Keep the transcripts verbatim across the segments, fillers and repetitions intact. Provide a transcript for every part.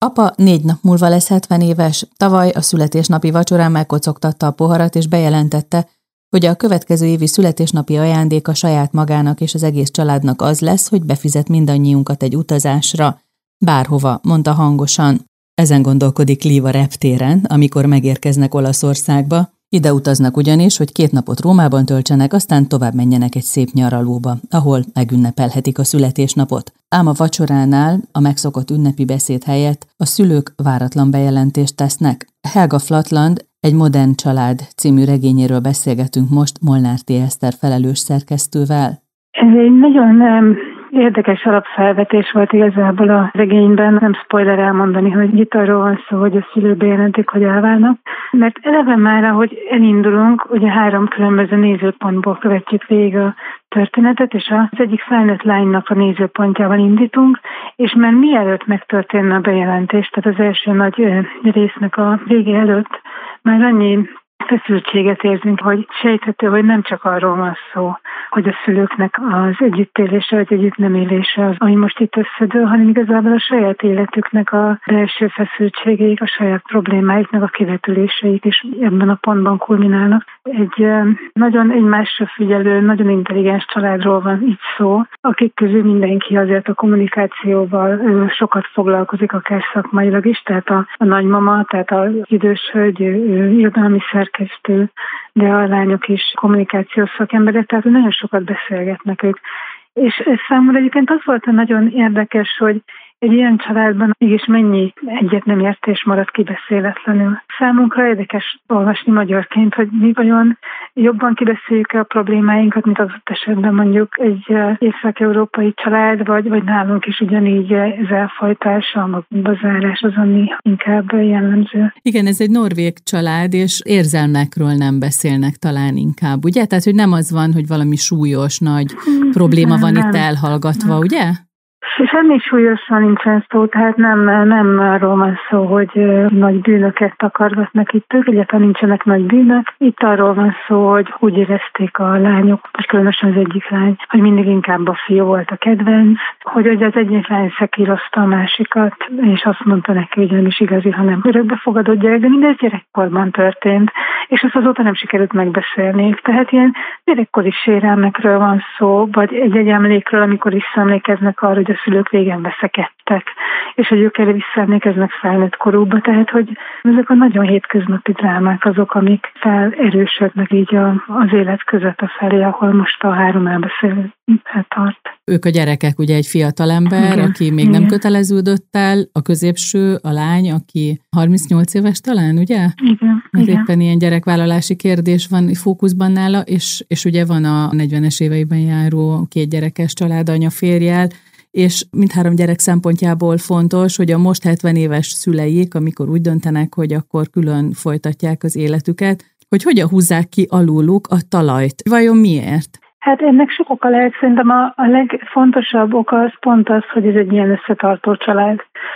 Apa négy nap múlva lesz hetven éves, tavaly a születésnapi vacsorán megkocogtatta a poharat és bejelentette, hogy a következő évi születésnapi ajándéka saját magának és az egész családnak az lesz, hogy befizet mindannyiunkat egy utazásra. Bárhova, mondta hangosan. Ezen gondolkodik Liv a reptéren, amikor megérkeznek Olaszországba. Ide utaznak ugyanis, hogy két napot Rómában töltsenek, aztán tovább menjenek egy szép nyaralóba, ahol megünnepelhetik a születésnapot. Ám a vacsoránál, a megszokott ünnepi beszéd helyett a szülők váratlan bejelentést tesznek. Helga Flatland, Egy modern család című regényéről beszélgetünk most Molnár T. Eszter felelős szerkesztővel. Ez egy nagyon érdekes alapfelvetés volt igazából a regényben, nem spoiler elmondani, hogy itt arról van szó, hogy a szülők bejelentik, hogy elválnak, mert eleve már, ahogy elindulunk, ugye három különböző nézőpontból követjük végig a történetet, és az egyik felnőtt lánynak a nézőpontjával indítunk, és már mielőtt megtörténne a bejelentés, tehát az első nagy résznek a vége előtt, már annyi feszültséget érzünk, hogy sejthető, hogy nem csak arról van szó, hogy a szülőknek az együttélése, vagy együtt nem élése az, ami most itt összedől, hanem igazából a saját életüknek a belső feszültségeik, a saját problémáiknak a kivetüléseik is ebben a pontban kulminálnak. Egy nagyon egymásra figyelő, nagyon intelligens családról van itt szó, akik közül mindenki azért a kommunikációval sokat foglalkozik, akár szakmailag is, tehát a, a nagymama, tehát az idős hölgy, irodalmi szerkesztő, de a lányok is kommunikációs szakemberek, tehát nagyon sokat beszélgetnek ők. És ez számomra egyébként az volt a nagyon érdekes, hogy egy ilyen családban mégis mennyi egyet nem értés maradt kibeszéletlenül. Számunkra érdekes olvasni magyarként, hogy mi vajon jobban kibeszéljük a problémáinkat, mint az esetben mondjuk egy észak-európai család, vagy, vagy nálunk is ugyanígy ez elfajtás, a magukba zárás az, ami inkább jellemző. Igen, ez egy norvég család, és érzelmekről nem beszélnek talán inkább, ugye? Tehát, hogy nem az van, hogy valami súlyos, nagy hmm, probléma van nem, itt elhallgatva, nem. Ugye? Semmi súlyosan nincsen szó, tehát nem, nem arról van szó, hogy nagy bűnöket takargatnak itt ők, egyáltalán nincsenek nagy bűnök. Itt arról van szó, hogy úgy érezték a lányok, vagy különösen az egyik lány, hogy mindig inkább a fiú volt a kedvenc, hogy ugye az egyik lány szekírozta a másikat, és azt mondta neki, hogy nem is igazi, hanem örökbefogadott gyerek, de mindez gyerekkorban történt, és ezt azóta nem sikerült megbeszélni. Tehát ilyen gyerekkori sérelmekről van szó, vagy egy-egy emlékről, amikor visszaemlékeznek arra, hogy a szülők régen veszekedtek, és hogy ők erre visszaemlékeznek felnőtt korukba, tehát hogy ezek a nagyon hétköznapi drámák azok, amik felerősödnek így a, az élet között a felé, ahol most a három elbeszélő tart. Ők a gyerekek, ugye egy fiatalember, igen, aki még igen. nem köteleződött el, a középső, a lány, aki harmincnyolc éves talán, ugye? Igen. Mert igen. éppen ilyen gyerekvállalási kérdés van fókuszban nála, és, és ugye van a negyvenes éveiben járó két gyerekes családanya férjel, és mindhárom gyerek szempontjából fontos, hogy a most hetven éves szüleik, amikor úgy döntenek, hogy akkor külön folytatják az életüket, hogy hogyan húzzák ki aluluk a talajt. Vajon miért? Hát ennek sok oka lehet, szerintem a, a legfontosabb oka az pont az, hogy ez egy ilyen összetartó család.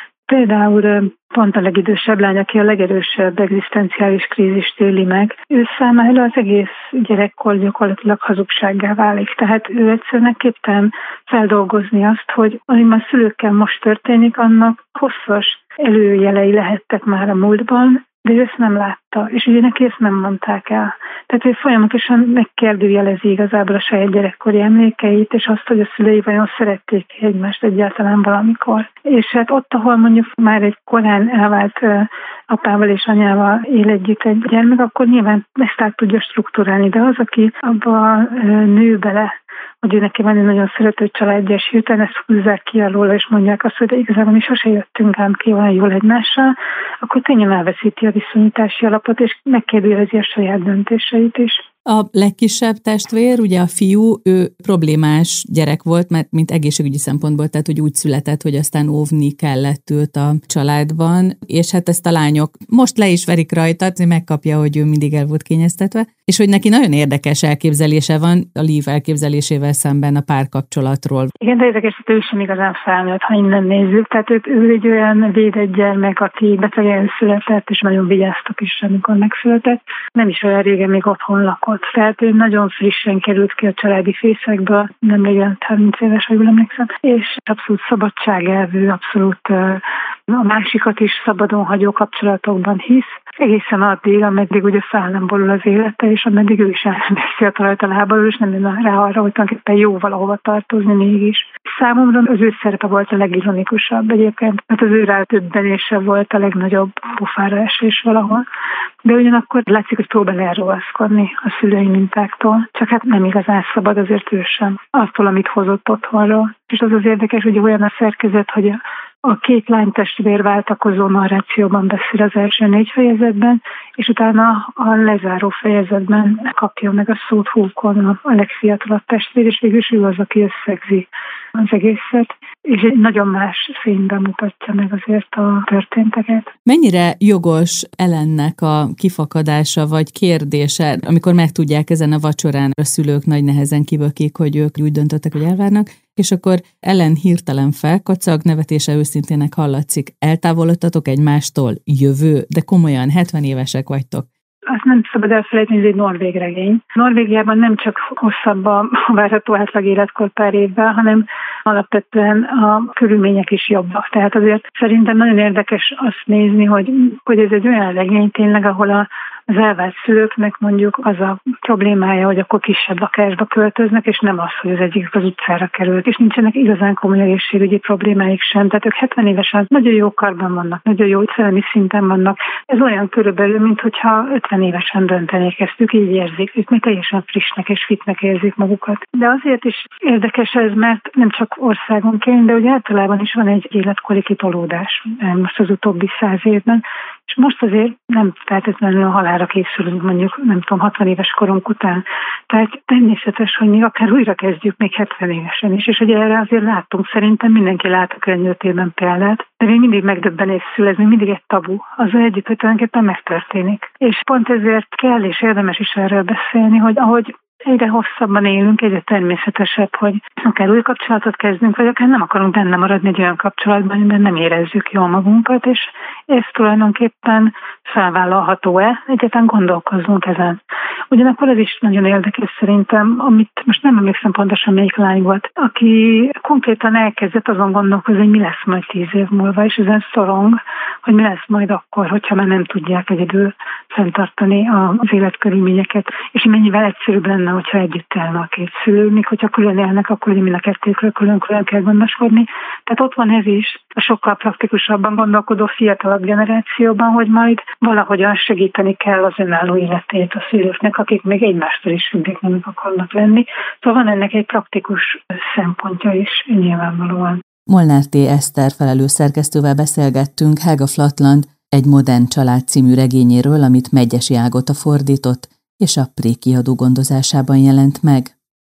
Például pont a legidősebb lány, aki a legerősebb egzisztenciális krízist éli meg, ő számára az egész gyerekkor gyakorlatilag hazugsággá válik. Tehát ő egyszerűen képtelen feldolgozni azt, hogy ami a szülőkkel most történik, annak hosszas előjelei lehettek már a múltban, de ő ezt nem látta, és ugye neki ezt nem mondták el. Tehát ő folyamatosan megkérdőjelezi igazából a saját gyerekkori emlékeit, és azt, hogy a szülei vajon szerették egymást egyáltalán valamikor. És hát ott, ahol mondjuk már egy korán elvált apával és anyával él együtt egy gyermek, akkor nyilván ezt át tudja strukturálni, de az, aki abba nő bele, hogy ő neki van egy nagyon szerető családja, és hirtelen ezt húzzák ki alól, és mondják azt, hogy de igazából mi sose jöttünk ám ki olyan jól egymással, akkor könnyen elveszíti a viszonyítási alapot, és megkérdőjelezi a saját döntéseit is. A legkisebb testvér, ugye a fiú, ő problémás gyerek volt, mert mint egészségügyi szempontból, tehát hogy úgy született, hogy aztán óvni kellett őt a családban, és hát ezt a lányok most le is verik rajta, megkapja, hogy ő mindig el volt kényeztetve, és hogy neki nagyon érdekes elképzelése van a Liv elképzelésével szemben a párkapcsolatról. Igen, de érdekes, hogy ő sem igazán felnőtt, ha innen nézzük. Tehát ő, ő egy olyan védett gyermek, aki betegen született, és nagyon vigyáztak is, amikor megszületett. Nem is olyan régen még otthon lakott. Tehát ő nagyon frissen került ki a családi fészekből, nem régen harminc éves, ha jól emlékszem, és abszolút szabadságelvű, abszolút uh, a másikat is szabadon hagyó kapcsolatokban hisz, egészen addig, ameddig ugye fel nem borul az élete, és ameddig ő is el nem veszi a talajt a lábalól, és nem jön rá arra, hogy tulajdonképpen jó valahova tartozni mégis. Számomra az ő szerepe volt a legironikusabb egyébként, mert az ő rá többenése volt a legnagyobb pofára esés valahol. De ugyanakkor látszik, hogy próbál elrovaszkodni a szülői mintáktól, csak hát nem igazán szabad azért ő sem attól, amit hozott otthonról. És az az érdekes, hogy olyan a szerkezet, hogy a A két lánytestvér váltakozó narrációban beszél az első négy fejezetben, és utána a lezáró fejezetben kapja meg a szót Hókon, a legfiatalabb testvér, és végül is ő az, aki összegzi az egészet, és egy nagyon más fényben mutatja meg azért a történteket. Mennyire jogos Ellennek a kifakadása vagy kérdése, amikor megtudják ezen a vacsorán, a szülők nagy nehezen kibökik, hogy ők úgy döntöttek, hogy elvárnak, és akkor Ellen hirtelen felkacag, nevetése őszintének hallatszik. Eltávolodtatok egymástól, jövő, de komolyan, hetven évesek vagytok. Azt nem szabad elfelejteni, hogy ez egy norvég regény. Norvégiában nem csak hosszabb a várható átlag életkor pár évvel, hanem alapvetően a körülmények is jobbak. Tehát azért szerintem nagyon érdekes azt nézni, hogy, hogy ez egy olyan regény tényleg, ahol a az elvált szülőknek mondjuk az a problémája, hogy akkor kisebb lakásba költöznek, és nem az, hogy az egyik az utcára került, és nincsenek igazán komoly egészségügyi problémáik sem. Tehát ők hetven évesen nagyon jó karban vannak, nagyon jó szellemi szinten vannak. Ez olyan körülbelül, mintha ötven évesen döntenék ezt, ők így érzik, ők még teljesen frissnek és fitnek érzik magukat. De azért is érdekes ez, mert nem csak országonként, de ugye általában is van egy életkori kitolódás most az utóbbi száz évben, és most azért nem feltétlenül a halálra készülünk, mondjuk, nem tudom, hatvan éves korunk után. Tehát természetes, hogy még akár újra kezdjük még hetven évesen is, és ugye erre azért láttunk, szerintem mindenki lát a környezetében példát, de még mindig megdöbbenés szül, ez még mindig egy tabu. Azzal együtt, hogy tulajdonképpen megtörténik. És pont ezért kell és érdemes is erről beszélni, hogy ahogy egyre hosszabban élünk, egyre természetesebb, hogy akár új kapcsolatot kezdünk, vagy akár nem akarunk benne maradni egy olyan kapcsolatban, amiben nem érezzük jól magunkat, és ez tulajdonképpen felvállalható-e, egyáltalán gondolkozzunk ezen. Ugyanakkor ez is nagyon érdekes szerintem, amit most nem emlékszem pontosan melyik lány volt, aki konkrétan elkezdett azon gondolkozni, hogy mi lesz majd tíz év múlva, és ezen szorong, hogy mi lesz majd akkor, hogyha már nem tudják egyedül fenntartani az életkörülményeket, és mennyivel egyszerűbb lenne, hogyha együtt élne a két szülő, míg hogyha külön élnek, akkor mind a kettőkről külön-külön kell gondoskodni. Tehát ott van ez is a sokkal praktikusabban gondolkodó fiatalabb generációban, hogy majd valahogyan segíteni kell az önálló életét a szülőknek, akik még egymástól is függetlenek akarnak lenni. Szóval van ennek egy praktikus szempontja is nyilvánvalóan. Molnár T. Eszter felelős szerkesztővel beszélgettünk Helga Flatland Egy modern család című regényéről, amit Medgyessy Ágota fordított, és a Pré kiadó gondozásában jelent meg.